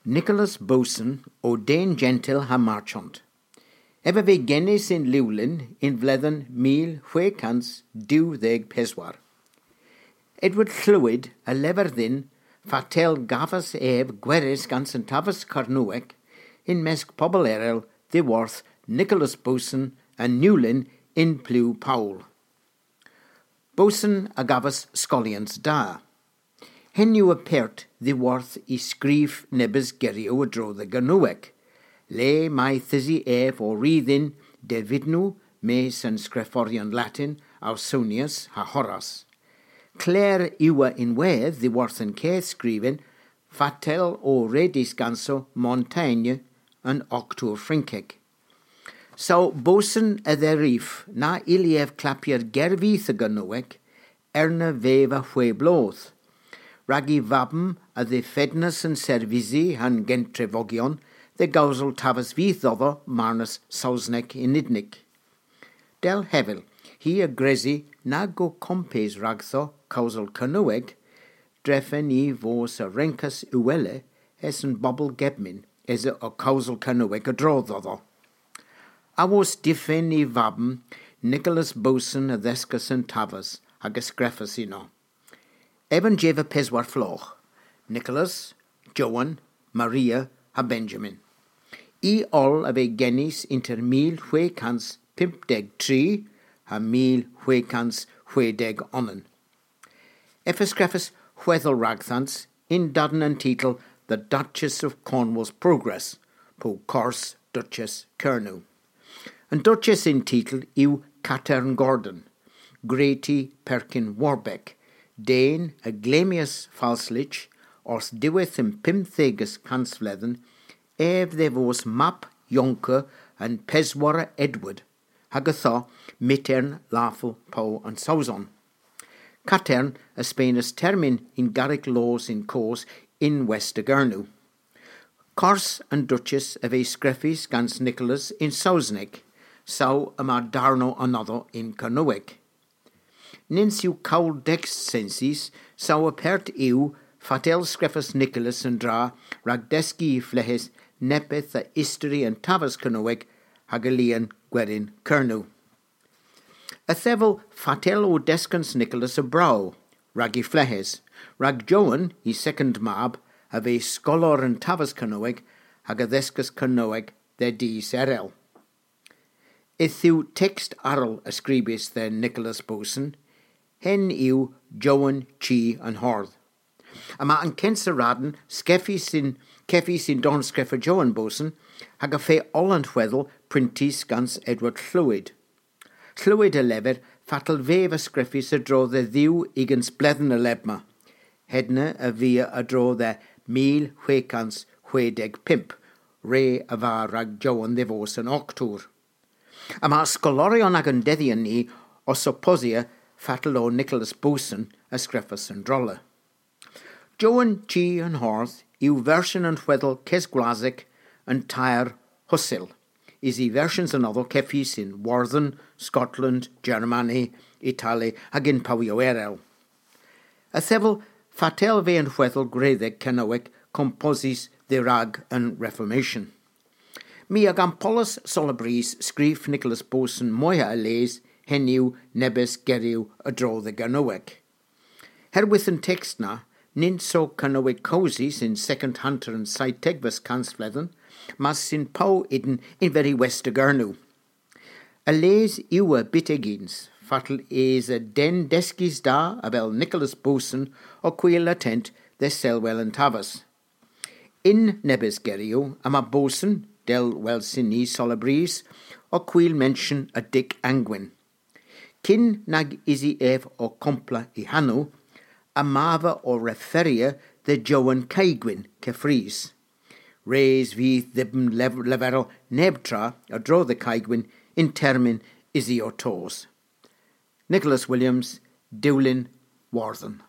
Nicholas Boson o Dane Gentil ha Marchant. Efo fe gennis in Liwlyn in fledden 1614. Edward Llwyd a lefer ddyn fatel gafas gweris gans yn tafas Carnwec in mesg pobl erel ddiworth Nicholas Boson a Newlyn in Plew Pawl. Boson a gafas scolians da. Hen yw y pert ddiworth I sgrif nebys gerio y dro dde Garnwec. Le mae thysi o ryddyn derfydnw mes yn sgrefforion Latin Ausonius ha Horace. Claire yw in wedd ddiworth yn cedd sgrifen fatel o redis ganso Montaigne yn Octwr Ffrinceg. So Boson y dderif na ilief clapier gerfydd y Garnwec erna fef a chwe blodd. Rag I fabm a ddiffednus yn serfisi han gentrefogion dde gawsol tafas fydd ddodd marnus Sausnec unidnig. Del hefel, hi a gresi na go compes ragtho cawsol Carnwec, drefen I fos a rencas uwele es yn bobl gebmin es o cawsol Carnwec a drodd ddodd. A was diffen I fabm Nicholas Boson a ddesgus yn tafas ag ysgreffus uno. Evan Jeva Peswar Floch, Nicholas, Joan, Maria a Benjamin. I ol a fe gennis inter 1653 a 1660 onnen. Ysgreffus chweddol ragthans in daden yn titl The Duchess of Cornwall's Progress, po Cors Duchess Cernew. Yn Duchess in titl yw Catern Gordon, Greti Perkin Warbeck, Dane a Glemius Falslich, os diwedd yn 15 cansfledden, dde fos map Jonker yn Peswara Edward, hag ytho mitern lafel Pau yn Sauson. Catern a Spainus termin in Garrick laws in cause in West Garnew. Cors and Duchess a fe sgreffis gans Nicholas in Sausneg, sau yma darno another in Carnwec. Nins yw cawl dex sensis, sau a pert yw fatel sgreffus Nicholas yn dra rag desgi I flehes nepeth a istri yn tafas Carnwec hag a lian gwerin Cernew. A thefel fatel o descans Nicholas a braw, rag I flehes, rag Joan I second mab a fe skolor yn tafas Carnwec hag a ddesgus Carnwec dde dis erel. Yw text arol ysgribus dde Nicholas Boson, hen yw Joan Chi yn Hordd. Yma yn censaraden cefi sy'n don sgreffer Joan Boson hag a fe oland weddol printis gans Edward Llwyd. Llwyd y lefer fatal fef ysgreffus y dro dde ddiw I gans bledden y lebma. Hedna y fia y dro dde 1665, re y fa rag Joan ddefos yn Octwr. Yma sgolorion ag yn deddion ni o soposia fatal o Nicholas Boson ysgreffus yn drola. Joan Chi yn Horth yw fersiwn yn chweddol Cesgwlasig yn tair Husil. Is I versions yn oddol ceffis in Warthen, Scotland, Germany, Italy ag in Pawio erel. A thefel fatel fe yn chweddol greddeg Carnwec composis ddirag yn Reformation. Mi ag Ampolus Solabris sgrif Nicholas Boson moia a les hen yw nebys geriw y dro dde Garnwec. Herwydd yn text na, nid so Carnwec cosi sy'n second hunter yn saith tegfys cansfledden, mas sy'n pau idyn in very west y Garnew. A les yw y bit egins, fatal is a den desgis da a fel Nicholas Boson o cwyl a tent dde selwel yn tafas. In nebys geriw, yma Boson, del wel sy'n ni Solabris, o cwyl mention a Dick Angwyn. Cyn nag isi o compla I hanw, a mafa o referia dde Joan Caigwyn Cefrys. Reis fydd ddibn leferol neb tra a dro dde Caigwyn in termyn isi o tos. Nicholas Williams, Dewlin, Warthen.